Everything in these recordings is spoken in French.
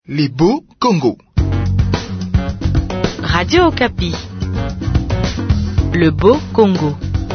Les beaux Congo. Radio Okapi. Le beau Congo.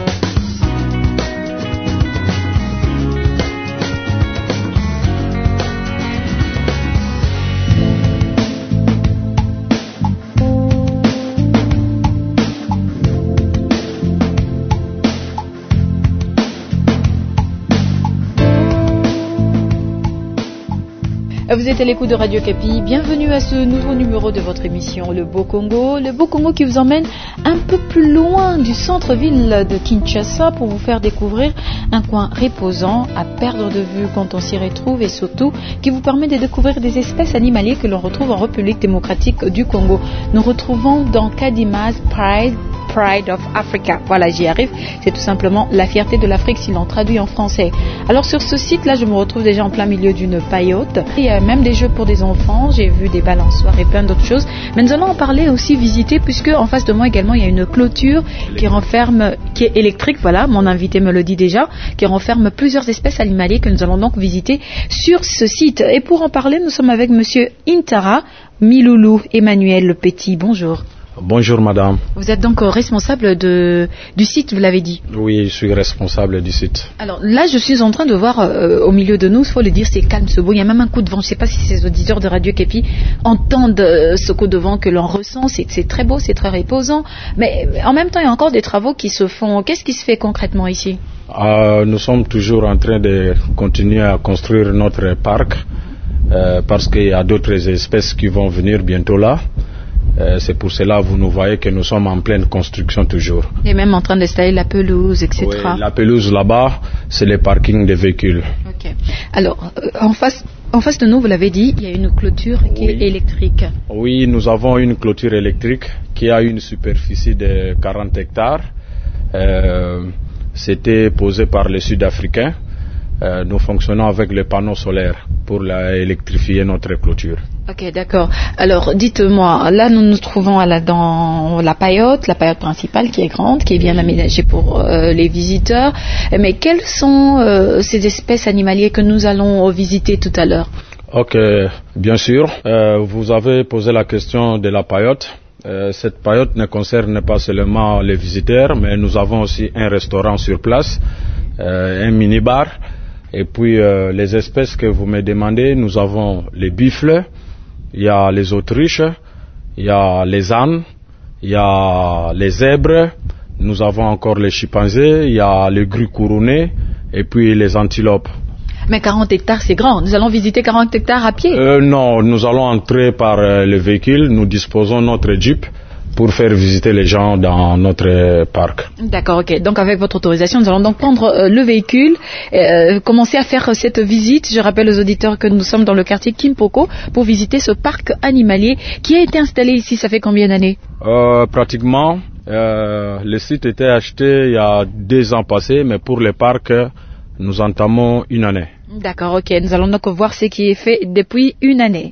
Vous êtes à l'écoute de Radio Okapi, bienvenue à ce nouveau numéro de votre émission Le Beau Congo. Le Beau Congo qui vous emmène un peu plus loin du centre-ville de Kinshasa pour vous faire découvrir un coin reposant à perdre de vue quand on s'y retrouve et surtout qui vous permet de découvrir des espèces animalières que l'on retrouve en République démocratique du Congo. Nous retrouvons dans Kadima's Pride of Africa. Voilà, j'y arrive. C'est tout simplement la fierté de l'Afrique si l'on traduit en français. Alors sur ce site-là, je me retrouve déjà en plein milieu d'une paillote. Il y a même des jeux pour des enfants. J'ai vu des balançoires et plein d'autres choses. Mais nous allons en parler aussi, visiter, puisque en face de moi également, il y a une clôture qui est électrique. Voilà, mon invité me le dit déjà, qui renferme plusieurs espèces animalières que nous allons donc visiter sur ce site. Et pour en parler, nous sommes avec Monsieur Intara Miloulou Emmanuel Le Petit. Bonjour. Bonjour madame. Vous êtes donc responsable du site, vous l'avez dit? Oui, je suis responsable du site. Alors là, je suis en train de voir au milieu de nous, il faut le dire, c'est calme, c'est beau. Il y a même un coup de vent. Je ne sais pas si ces auditeurs de Radio Okapi entendent ce coup de vent que l'on ressent. C'est très beau, c'est très reposant. Mais en même temps, il y a encore des travaux qui se font. Qu'est-ce qui se fait concrètement ici? Nous sommes toujours en train de continuer à construire notre parc parce qu'il y a d'autres espèces qui vont venir bientôt là. C'est pour cela que vous nous voyez que nous sommes en pleine construction toujours. Et même en train d'installer la pelouse, etc. Oui, la pelouse là-bas, c'est le parking des véhicules. Ok. Alors, en face de nous, vous l'avez dit, il y a une clôture qui est électrique. Oui, nous avons une clôture électrique qui a une superficie de 40 hectares. C'était posé par les Sud-Africains. Nous fonctionnons avec les panneaux solaires pour électrifier notre clôture. Ok, d'accord. Alors, dites-moi, là, nous nous trouvons dans la paillote principale qui est grande, qui est bien aménagée pour les visiteurs. Mais quelles sont ces espèces animalières que nous allons visiter tout à l'heure? Ok, bien sûr. Vous avez posé la question de la paillote. Cette paillote ne concerne pas seulement les visiteurs, mais nous avons aussi un restaurant sur place, un mini-bar. Et puis, les espèces que vous me demandez, nous avons les buffles, il y a les autruches, il y a les ânes, il y a les zèbres, nous avons encore les chimpanzés, il y a les grues couronnées et puis les antilopes. Mais 40 hectares, c'est grand. Nous allons visiter 40 hectares à pied? Non, nous allons entrer par le véhicule. Nous disposons de notre Jeep pour faire visiter les gens dans notre parc. D'accord, ok. Donc avec votre autorisation, nous allons donc prendre le véhicule, commencer à faire cette visite. Je rappelle aux auditeurs que nous sommes dans le quartier Kimpoko pour visiter ce parc animalier qui a été installé ici. Ça fait combien d'années? Pratiquement, le site était acheté il y a 2 ans passés, mais pour le parc, nous entamons 1 année. D'accord, ok. Nous allons donc voir ce qui est fait depuis 1 année.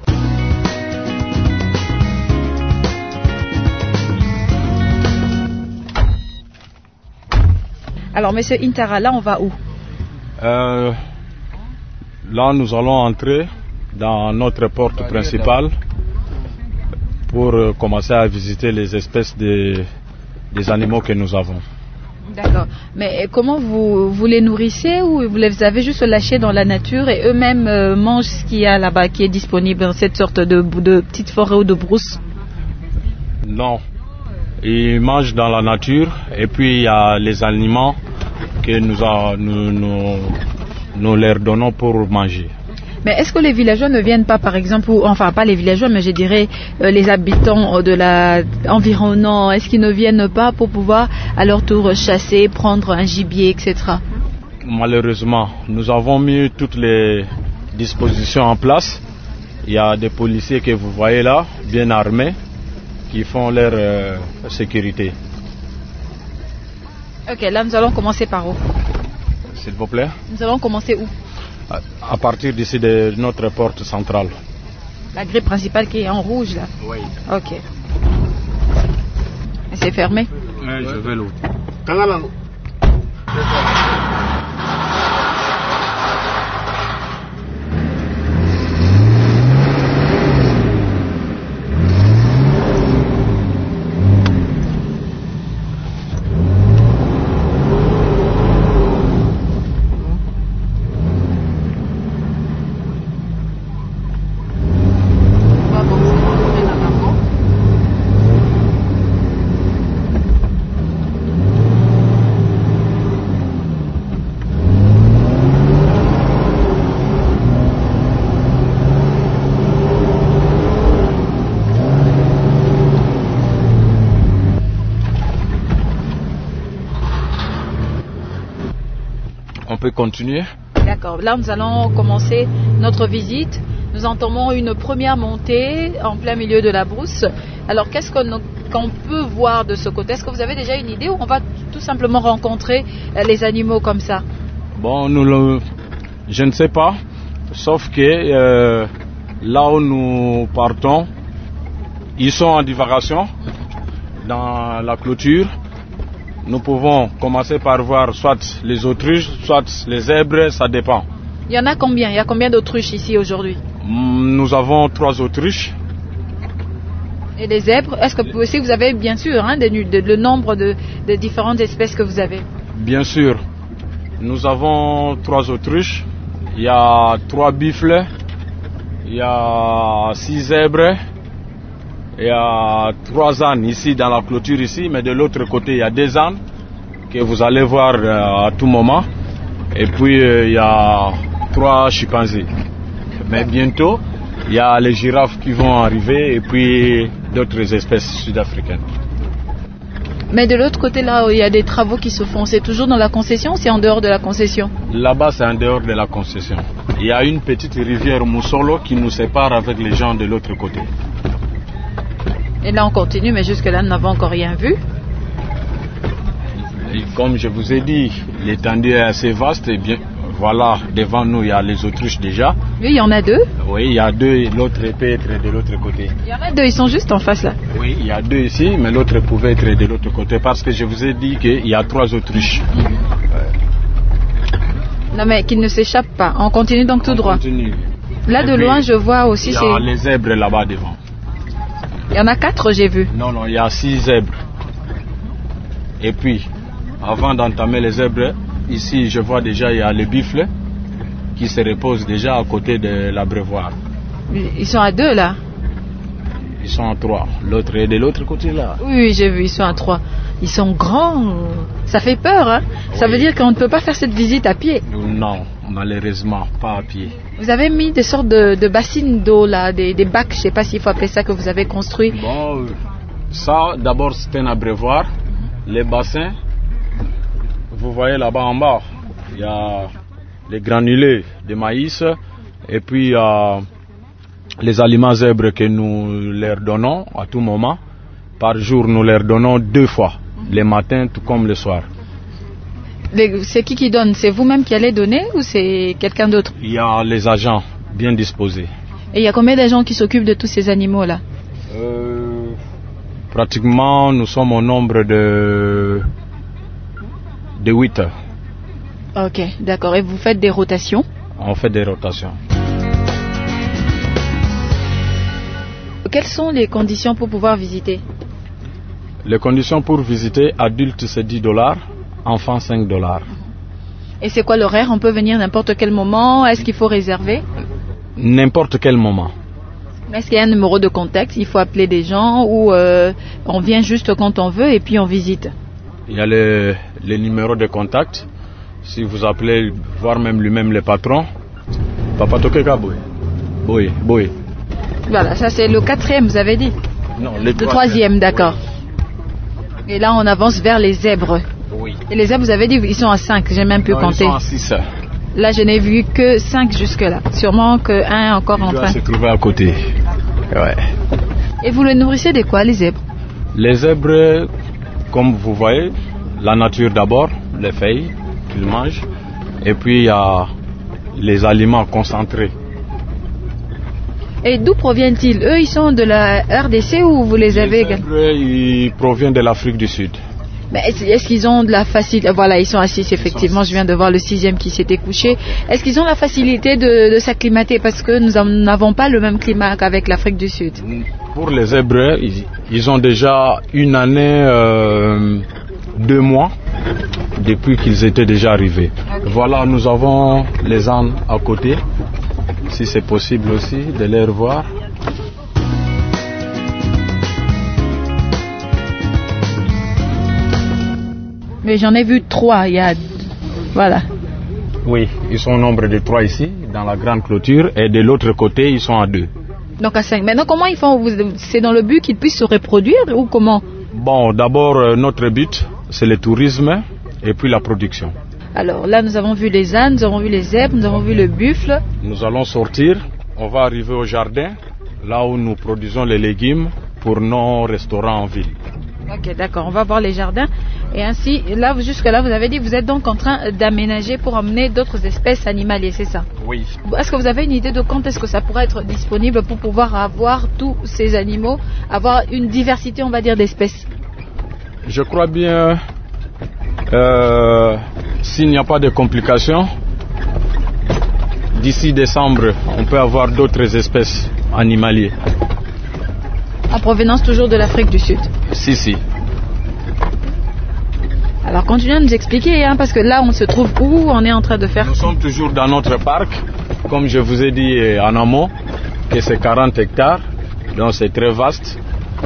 Alors, monsieur Intara, là, on va où? Là, nous allons entrer dans notre porte principale pour commencer à visiter les espèces des animaux que nous avons. D'accord. Mais comment vous les nourrissez ou vous les avez juste lâchés dans la nature et eux-mêmes mangent ce qu'il y a là-bas qui est disponible dans cette sorte de petite forêt ou de brousse? Non. Ils mangent dans la nature et puis il y a les aliments que nous leur donnons pour manger. Mais est-ce que les villageois ne viennent pas, par exemple, enfin pas les villageois, mais je dirais les habitants de environnant, est-ce qu'ils ne viennent pas pour pouvoir à leur tour chasser, prendre un gibier, etc.? Malheureusement, nous avons mis toutes les dispositions en place. Il y a des policiers que vous voyez là, bien armés, qui font leur sécurité. Ok, là nous allons commencer par où? S'il vous plaît. Nous allons commencer où? À partir d'ici de notre porte centrale. La grille principale qui est en rouge là? Oui. Ok. Et c'est fermé? Oui, je vais l'ouvrir. peut continuer. D'accord. Là, nous allons commencer notre visite. Nous entamons une première montée en plein milieu de la brousse. Alors, qu'est-ce qu'on peut voir de ce côté? Est-ce que vous avez déjà une idée ou on va tout simplement rencontrer les animaux comme ça? Bon, je ne sais pas, sauf que là où nous partons, ils sont en divagation dans la clôture. Nous pouvons commencer par voir soit les autruches, soit les zèbres, ça dépend. Il y en a combien? Il y a combien d'autruches ici aujourd'hui? Nous avons 3 autruches. Et les zèbres, est-ce que aussi vous avez bien sûr le nombre de différentes espèces que vous avez? Bien sûr. Nous avons 3 autruches. Il y a 3 buffles. Il y a 6 zèbres. Il y a 3 ânes ici dans la clôture ici, mais de l'autre côté il y a 2 ânes que vous allez voir à tout moment. Et puis il y a 3 chimpanzés. Mais bientôt il y a les girafes qui vont arriver et puis d'autres espèces sud-africaines. Mais de l'autre côté là où il y a des travaux qui se font, c'est toujours dans la concession ou c'est en dehors de la concession? Là-bas c'est en dehors de la concession. Il y a une petite rivière Moussolo qui nous sépare avec les gens de l'autre côté. Et là on continue, mais jusque-là nous n'avons encore rien vu. Et comme je vous ai dit, l'étendue est assez vaste et bien, voilà, devant nous il y a les autruches déjà. Oui, il y en a 2. Oui, il y a 2 et l'autre peut être de l'autre côté. Il y en a 2, ils sont juste en face là. Oui, il y a 2 ici, mais l'autre pouvait être de l'autre côté parce que je vous ai dit qu'il y a 3 autruches. Non mais qu'ils ne s'échappent pas, on continue donc tout droit. Continue. Là de loin je vois aussi il y a les zèbres là-bas devant. Il y en a 4 j'ai vu. Non, il y a 6 zèbres. Et puis, avant d'entamer les zèbres, ici je vois déjà il y a les buffles qui se reposent déjà à côté de l'abreuvoir. Ils sont à 2 là? Ils sont à 3. L'autre est de l'autre côté là. Oui, j'ai vu, ils sont à 3. Ils sont grands. Ça fait peur, hein? Oui. Ça veut dire qu'on ne peut pas faire cette visite à pied? Non, malheureusement, pas à pied. Vous avez mis des sortes de bassines d'eau là, des bacs, je ne sais pas s'il faut appeler ça, que vous avez construit. Bon, ça d'abord c'est un abreuvoir. Les bassins, vous voyez là-bas en bas, il y a les granulés de maïs et puis il y a les aliments zèbres que nous leur donnons à tout moment. Par jour, nous leur donnons 2 fois, le matin tout comme le soir. C'est qui donne? C'est vous-même qui allez donner ou c'est quelqu'un d'autre? Il y a les agents bien disposés. Et il y a combien d'agents qui s'occupent de tous ces animaux-là? Pratiquement, nous sommes au nombre de 8. Ok, d'accord. Et vous faites des rotations? On fait des rotations. Quelles sont les conditions pour pouvoir visiter? Les conditions pour visiter, adulte c'est $10, enfant $5. Et c'est quoi l'horaire? On peut venir n'importe quel moment? Est-ce qu'il faut réserver? N'importe quel moment. Est-ce qu'il y a un numéro de contact? Il faut appeler des gens ou on vient juste quand on veut et puis on visite? Il y a les numéros de contact. Si vous appelez, voire même lui-même le patron, Papa Tokeka Boy. Voilà, ça c'est le 4e, vous avez dit? Non, le 3e, d'accord. Oui. Et là on avance vers les zèbres. Oui. Et les zèbres, vous avez dit, ils sont à 5, j'ai même pu compter. Ils sont à 6. Là, je n'ai vu que 5 jusque-là. Sûrement qu'un encore en train. Il doit se trouver à côté. Ouais. Et vous les nourrissez de quoi, les zèbres? Les zèbres, comme vous voyez, la nature d'abord, les feuilles qu'ils mangent. Et puis, il y a les aliments concentrés. Et d'où proviennent-ils? Eux, ils sont de la RDC ou vous les avez également? Ils proviennent de l'Afrique du Sud. Mais est-ce qu'ils ont de la facilité? Voilà, ils sont à 6, effectivement. Je viens de voir le 6e qui s'était couché. Est-ce qu'ils ont la facilité de s'acclimater? Parce que nous n'avons pas le même climat qu'avec l'Afrique du Sud. Pour les zèbres, ils ont déjà 1 année, 2 mois depuis qu'ils étaient déjà arrivés. Okay. Voilà, nous avons les ânes à côté. Si c'est possible aussi de les revoir. Mais j'en ai vu 3, voilà. Oui, ils sont au nombre de 3 ici, dans la grande clôture, et de l'autre côté, ils sont à 2. Donc à 5. Maintenant, comment ils font? C'est dans le but qu'ils puissent se reproduire ou comment? Bon, d'abord, notre but, c'est le tourisme et puis la production. Alors là, nous avons vu les ânes, nous avons vu les zèbres, nous avons vu le buffle. Nous allons sortir, on va arriver au jardin, là où nous produisons les légumes pour nos restaurants en ville. Ok, d'accord, on va voir les jardins. Et ainsi, là, jusque-là, vous avez dit que vous êtes donc en train d'aménager pour emmener d'autres espèces animalières, c'est ça? Oui. Est-ce que vous avez une idée de quand est-ce que ça pourrait être disponible pour pouvoir avoir tous ces animaux, avoir une diversité, on va dire, d'espèces? Je crois bien, s'il n'y a pas de complications, d'ici décembre, on peut avoir d'autres espèces animalières. En provenance toujours de l'Afrique du Sud? Si. Alors continuez à nous expliquer, parce que là, on se trouve où? On est en train de faire... Nous sommes toujours dans notre parc, comme je vous ai dit en amont, que c'est 40 hectares, donc c'est très vaste.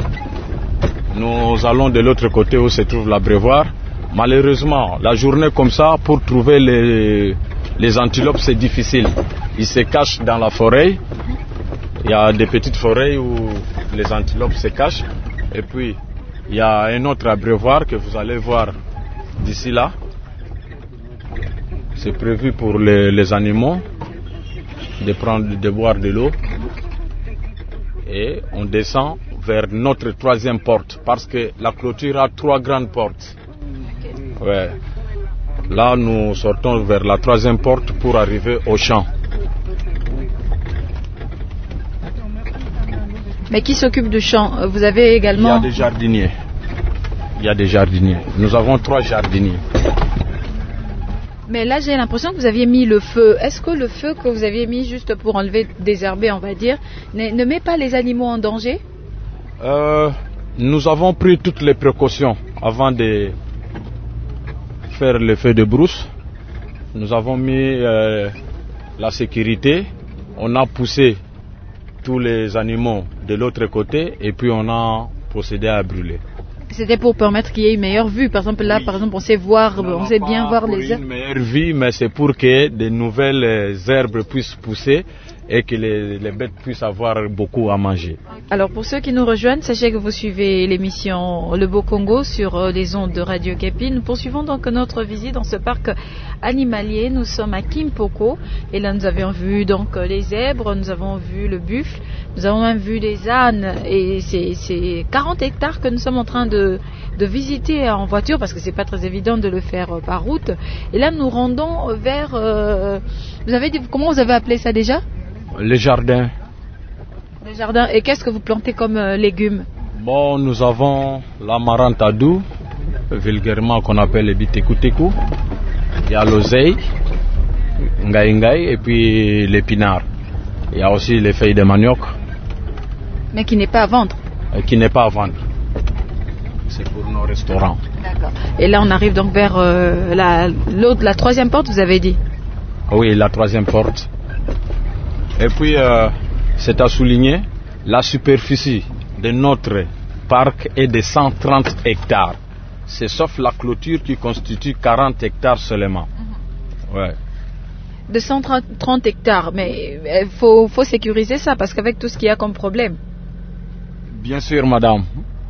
Nous allons de l'autre côté où se trouve l'abreuvoir. Malheureusement, la journée comme ça, pour trouver les antilopes, c'est difficile. Ils se cachent dans la forêt. Il y a des petites forêts où les antilopes se cachent. Et puis, il y a un autre abreuvoir que vous allez voir d'ici là. C'est prévu pour les animaux de boire de l'eau. Et on descend vers notre troisième porte, parce que la clôture a 3 grandes portes. Ouais. Là, nous sortons vers la troisième porte pour arriver au champ. Mais qui s'occupe du champ? Vous avez également... Il y a des jardiniers. Nous avons 3 jardiniers. Mais là, j'ai l'impression que vous aviez mis le feu. Est-ce que le feu que vous aviez mis juste pour enlever des herbes, on va dire, ne met pas les animaux en danger? Nous avons pris toutes les précautions avant de faire le feu de brousse. Nous avons mis la sécurité. On a poussé tous les animaux de l'autre côté et puis on a procédé à brûler. C'était pour permettre qu'il y ait une meilleure vue. Par exemple, là, on sait bien voir les herbes. Une meilleure vue, mais c'est pour que de nouvelles herbes puissent pousser et que les bêtes puissent avoir beaucoup à manger. Alors, pour ceux qui nous rejoignent, sachez que vous suivez l'émission Le Beau Congo sur les ondes de Radio Okapi. Nous poursuivons donc notre visite dans ce parc animalier. Nous sommes à Kimpoko et là, nous avions vu donc les zèbres, nous avons vu le buffle, nous avons même vu les ânes et c'est 40 hectares que nous sommes en train de visiter en voiture parce que c'est pas très évident de le faire par route. Et là, nous rendons vers... vous avez dit, comment vous avez appelé ça déjà? Les jardins. Les jardins. Et qu'est-ce que vous plantez comme légumes? Bon, nous avons l'amarantadou, vulgairement qu'on appelle le bitekuteku. Il y a l'oseille, ngaï et puis l'épinard. Il y a aussi les feuilles de manioc. Mais qui n'est pas à vendre? Qui n'est pas à vendre. C'est pour nos restaurants. D'accord. Et là, on arrive donc vers la troisième porte, vous avez dit? Oui, la troisième porte. Et puis, c'est à souligner, la superficie de notre parc est de 130 hectares. C'est sauf la clôture qui constitue 40 hectares seulement. Ouais. De 130 hectares, mais il faut sécuriser ça, parce qu'avec tout ce qu'il y a comme problème. Bien sûr, madame.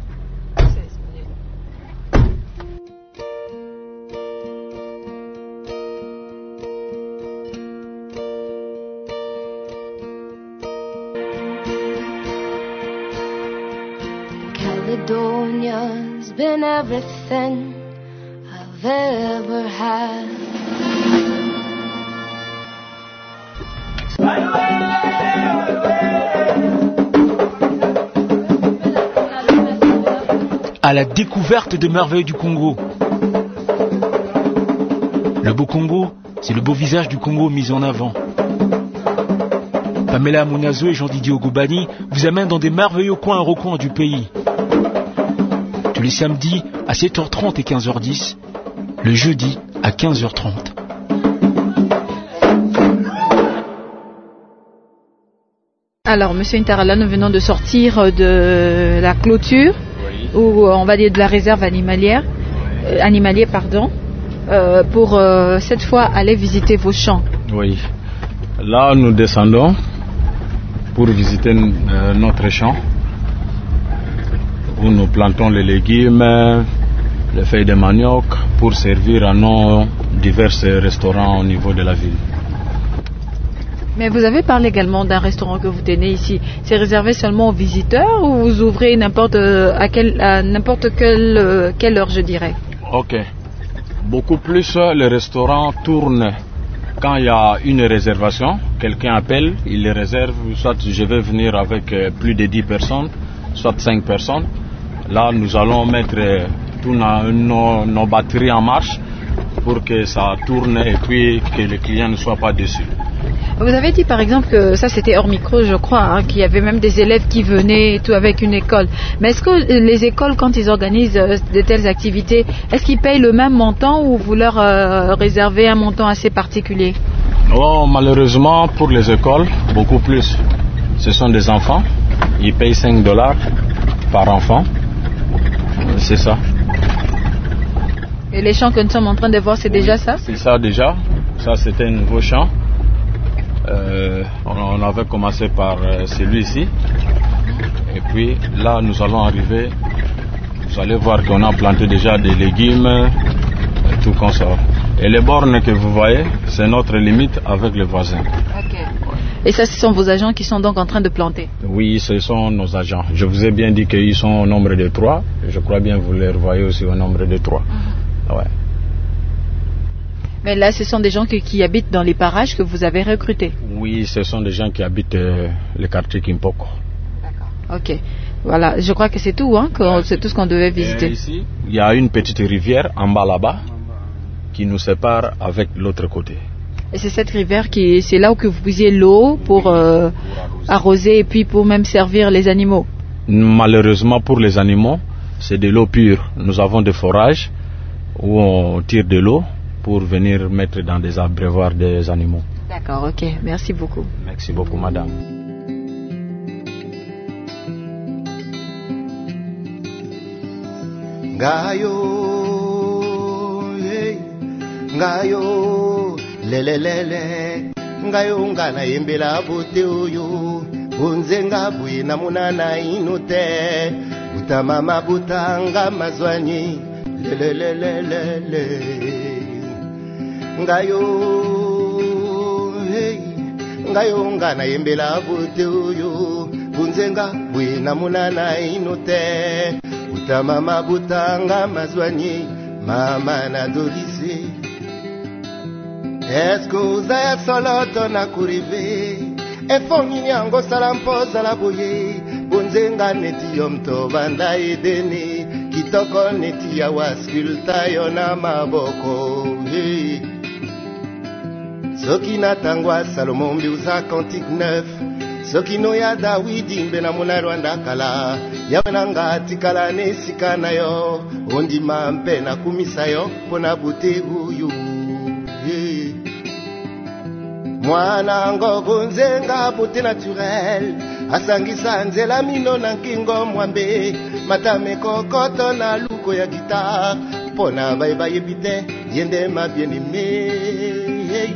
Caledonia's been everything I've ever had. À la découverte des merveilles du Congo. Le beau Congo, c'est le beau visage du Congo mis en avant. Pamela Amunazo et Jean-Didier Ogobani vous amènent dans des merveilleux coins et recoins du pays. Tous les samedis à 7h30 et 15h10, le jeudi à 15h30. Alors, Monsieur Intarala, nous venons de sortir de la clôture, oui, ou on va dire de la réserve animalière, pour cette fois aller visiter vos champs. Oui. Là, nous descendons pour visiter notre champ, où nous plantons les légumes, les feuilles de manioc, pour servir à nos divers restaurants au niveau de la ville. Mais vous avez parlé également d'un restaurant que vous tenez ici. C'est réservé seulement aux visiteurs ou vous ouvrez à n'importe quelle heure, je dirais? Ok. Beaucoup plus, le restaurant tourne quand il y a une réservation. Quelqu'un appelle, il les réserve, soit je vais venir avec plus de 10 personnes, soit 5 personnes. Là, nous allons mettre toutes nos batteries en marche pour que ça tourne et puis que les clients ne soient pas déçus. Vous avez dit par exemple que ça c'était hors micro, je crois, qu'il y avait même des élèves qui venaient et tout avec une école. Mais est-ce que les écoles, quand ils organisent de telles activités, est-ce qu'ils payent le même montant ou vous leur réservez un montant assez particulier? Oh, malheureusement, pour les écoles, beaucoup plus. Ce sont des enfants, ils payent $5 par enfant. C'est ça. Et les champs que nous sommes en train de voir, c'est déjà ça? C'est ça déjà. Ça, c'était un nouveau champ. On avait commencé par celui-ci. Et puis là, nous allons arriver. Vous allez voir qu'on a planté déjà des légumes, tout comme ça. Et les bornes que vous voyez, c'est notre limite avec les voisins. Okay. Et ça, ce sont vos agents qui sont donc en train de planter? Oui, ce sont nos agents. Je vous ai bien dit qu'ils sont au nombre de 3. Je crois bien que vous les revoyez aussi au nombre de 3. Ouais. Mais là, ce sont des gens qui habitent dans les parages que vous avez recrutés? Oui, ce sont des gens qui habitent le quartier Kimpoko. D'accord. Ok. Voilà, je crois que c'est tout, hein, c'est tout ce qu'on devait visiter. Et ici, il y a une petite rivière en bas là-bas qui nous sépare avec l'autre côté. Et c'est cette rivière c'est là où que vous puisiez l'eau pour arroser et puis pour même servir les animaux? Malheureusement pour les animaux, c'est de l'eau pure. Nous avons des forages où on tire de l'eau pour venir mettre dans des abreuvoirs des animaux. D'accord, ok. Merci beaucoup. Merci beaucoup, madame. Ngayo, hey, ngayo, lelelele, ngayo ngana yembela bote oyo, bunzenga buina munana inute, butamama butanga mazwanyi, lelelelele. Ngayo, hey, ngayo ngana yembela bote oyo, bunzenga buina munana inute, butamama butanga mazwanyi, mama na dolise. Esko zaya soloto na kurive, efongi nyango salampoza la boye, bunzenga neti yomto banda edeni, kitoko neti ya waskulta yona maboko. Hey. Soki natangwa Salomon mbiuza cantique 9, soki no ya Dawidi mbena muna Rwanda kala, yawenanga tikala nesika na yo, ondima mpe na kumisa yo pona bute uyu. Hey. Mwana ngogo nzenga bute naturel, asangisa nzela mino na nkingo mwambe, matame kokoto na luko ya guitare, pona baiba yebite, yende ma bien-aimé. Hey.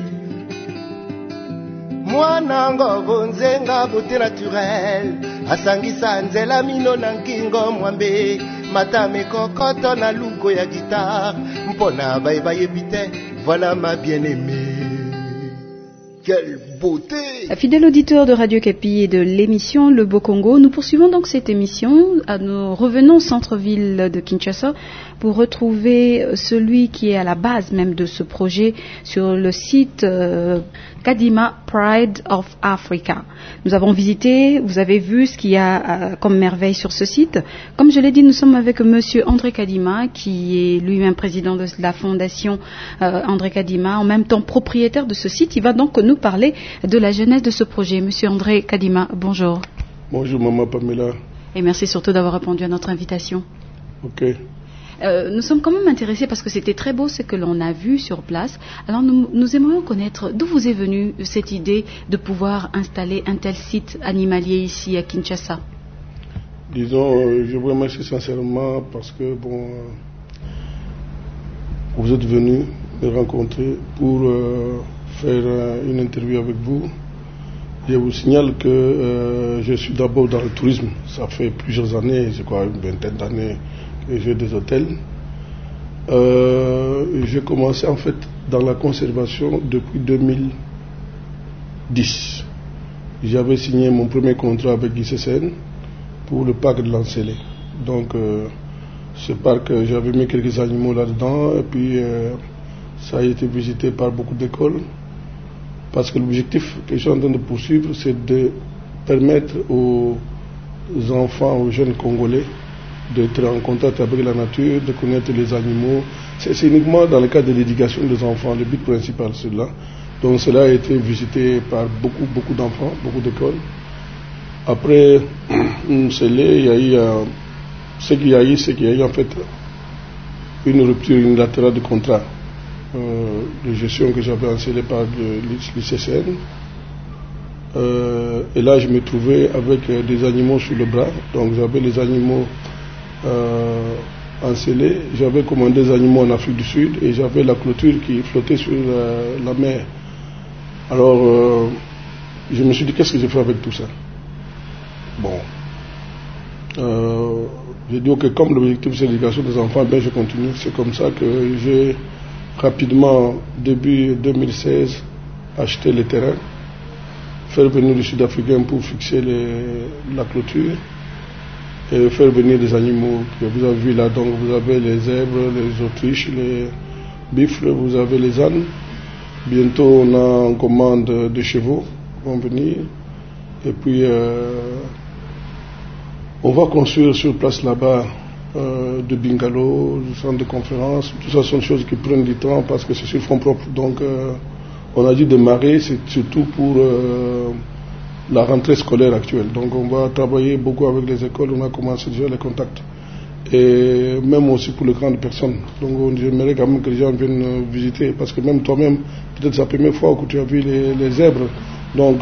Mwana ngogo nzenga beauté naturelle, asangisa nzela mino na nkingo mwambe, matame kokoto na luko ya guitare, mpona baiba yebite, voilà ma bien-aimée. Quelle beauté! Fidèle auditeur de Radio Kapi et de l'émission Le Beau Congo, nous poursuivons donc cette émission. Nous revenons au centre-ville de Kinshasa pour retrouver celui qui est à la base même de ce projet sur le site Kadima Pride of Africa. Nous avons visité, vous avez vu ce qu'il y a comme merveille sur ce site. Comme je l'ai dit, nous sommes avec monsieur André Kadima, qui est lui-même président de la fondation André Kadima, en même temps propriétaire de ce site. Il va donc nous parler de la genèse de ce projet. Monsieur André Kadima, bonjour. Bonjour maman Pamela. Et merci surtout d'avoir répondu à notre invitation. Ok. Nous sommes quand même intéressés parce que c'était très beau ce que l'on a vu sur place. Alors nous aimerions connaître d'où vous est venue cette idée de pouvoir installer un tel site animalier ici à Kinshasa. Disons, je vous remercie sincèrement parce que vous êtes venu me rencontrer pour faire une interview avec vous. Je vous signale que je suis d'abord dans le tourisme. Ça fait plusieurs années, je crois une vingtaine d'années que j'ai des hôtels. J'ai commencé en fait dans la conservation depuis 2010. J'avais signé mon premier contrat avec ICCN pour le parc de Lancélé. Donc, ce parc, j'avais mis quelques animaux là-dedans, et puis ça a été visité par beaucoup d'écoles. Parce que l'objectif que je suis en train de poursuivre, c'est de permettre aux enfants, aux jeunes Congolais, d'être en contact avec la nature, de connaître les animaux. C'est uniquement dans le cadre de l'éducation des enfants, le but principal, c'est là. Donc cela a été visité par beaucoup d'enfants, beaucoup d'écoles. Après, ce qu'il y a eu en fait une rupture unilatérale de contrat de gestion que j'avais installé par l'ICCN. Et là, je me trouvais avec des animaux sur le bras. Donc j'avais les animaux encelés. J'avais commandé des animaux en Afrique du Sud et j'avais la clôture qui flottait sur la mer. Alors, je me suis dit, qu'est-ce que je fais avec tout ça? Bon. J'ai dit, ok, comme l'objectif c'est l'éducation des enfants, ben je continue. C'est comme ça que j'ai rapidement, début 2016, acheté les terrains, faire venir les Sud-Africains pour fixer la clôture et faire venir des animaux que vous avez vu là. Donc vous avez les zèbres, les autruches, les buffles, vous avez les ânes. Bientôt on a en commande de chevaux qui vont venir. Et puis on va construire sur place là-bas de bungalows, de centres de conférences. Tout ça sont des choses qui prennent du temps parce que c'est sur fonds propres. Donc on a dû démarrer, c'est surtout pour la rentrée scolaire actuelle. Donc on va travailler beaucoup avec les écoles, on a commencé déjà les contacts. Et même aussi pour les grandes personnes. Donc j'aimerais quand même que les gens viennent visiter, parce que même toi-même, peut-être c'est la première fois que tu as vu les zèbres. Donc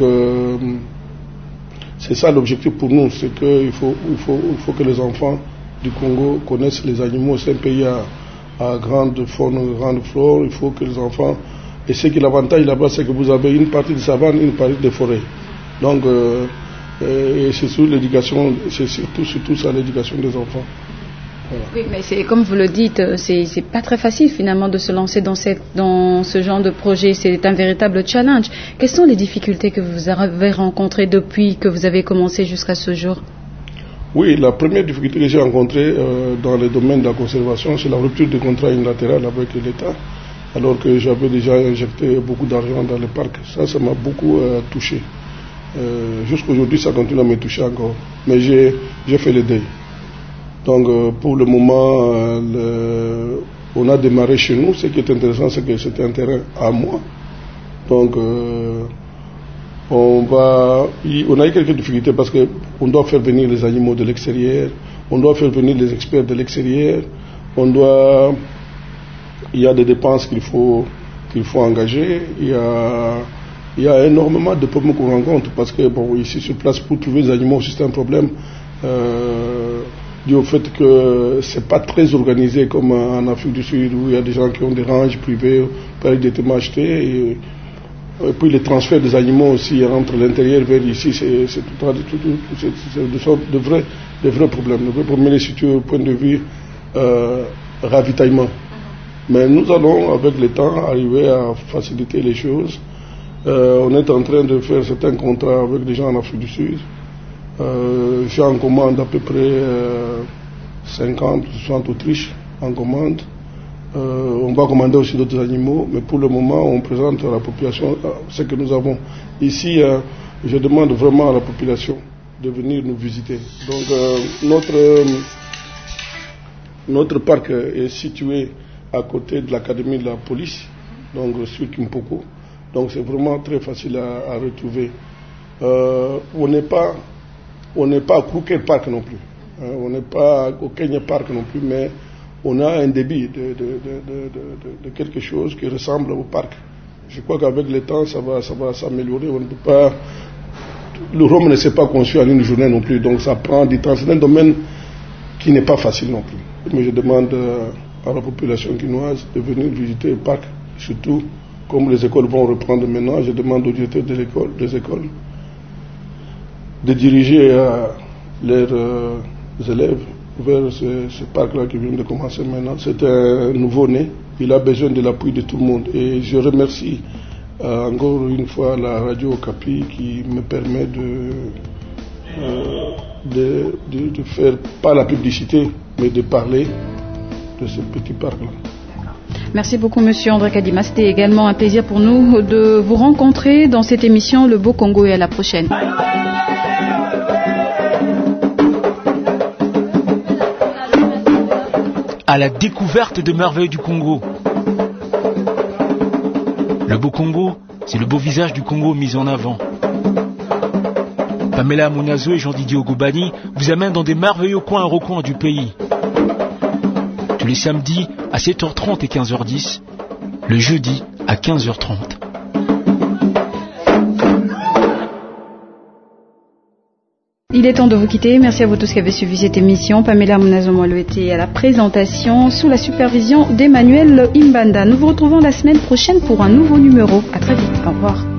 c'est ça l'objectif pour nous, c'est qu'il faut que les enfants du Congo connaissent les animaux. C'est un pays à grande faune, grande flore. Il faut que les enfants... Et ce qui est l'avantage là-bas, c'est que vous avez une partie de savane, une partie de forêt. Donc, et c'est sur l'éducation, c'est surtout ça, l'éducation des enfants. Voilà. Oui, mais c'est comme vous le dites, c'est pas très facile finalement de se lancer dans ce genre de projet. C'est un véritable challenge. Quelles sont les difficultés que vous avez rencontrées depuis que vous avez commencé jusqu'à ce jour? Oui, la première difficulté que j'ai rencontrée dans le domaine de la conservation, c'est la rupture de contrat unilatéral avec l'État, alors que j'avais déjà injecté beaucoup d'argent dans le parc. Ça m'a beaucoup touché. Jusqu'aujourd'hui, ça continue à me toucher encore. Mais j'ai fait le deuil. Donc, pour le moment, on a démarré chez nous. Ce qui est intéressant, c'est que c'était un terrain à moi. Donc, on a eu quelques difficultés parce qu'on doit faire venir les animaux de l'extérieur, on doit faire venir les experts de l'extérieur, il y a des dépenses qu'il faut engager, il y a énormément de problèmes qu'on rencontre parce que ici sur place pour trouver des animaux c'est un problème dû au fait que c'est pas très organisé comme en Afrique du Sud où il y a des gens qui ont des ranges privées par des témoins achetés. Et puis le transfert des animaux aussi entre l'intérieur vers ici, c'est de vrais problèmes. De vrais problèmes situés au point de vue ravitaillement. Mais nous allons, avec le temps, arriver à faciliter les choses. On est en train de faire certains contrats avec des gens en Afrique du Sud. J'ai en commande à peu près 50 ou 60 Autriches en commande. On va commander aussi d'autres animaux, mais pour le moment, on présente à la population ce que nous avons. Ici, je demande vraiment à la population de venir nous visiter. Donc, notre parc est situé à côté de l'académie de la police, donc sur Kimpoko. Donc, c'est vraiment très facile à retrouver. On n'est pas à Kruger Park non plus. On n'est pas au Kenya Park non plus, mais on a un débit de quelque chose qui ressemble au parc. Je crois qu'avec le temps, ça va s'améliorer. On ne peut pas... Le Rome ne s'est pas conçu en une journée non plus, donc ça prend du temps. C'est un domaine qui n'est pas facile non plus. Mais je demande à la population quinoise de venir visiter le parc, surtout comme les écoles vont reprendre maintenant. Je demande aux directeurs des écoles de diriger leurs élèves vers ce parc-là qui vient de commencer maintenant. C'est un nouveau-né, il a besoin de l'appui de tout le monde. Et je remercie encore une fois la radio Okapi qui me permet de faire, pas la publicité, mais de parler de ce petit parc-là. Merci beaucoup, Monsieur André Kadima. C'était également un plaisir pour nous de vous rencontrer dans cette émission Le Beau Congo, et à la prochaine. À la découverte de merveilles du Congo. Le Beau Congo, c'est le beau visage du Congo mis en avant. Pamela Mounazo et Jean-Didier Ogobani vous amènent dans des merveilleux coins et recoins du pays. Tous les samedis à 7h30 et 15h10, le jeudi à 15h30. Il est temps de vous quitter. Merci à vous tous qui avez suivi cette émission. Pamela Mounazo était à la présentation sous la supervision d'Emmanuel Imbanda. Nous vous retrouvons la semaine prochaine pour un nouveau numéro. À très vite. Au revoir.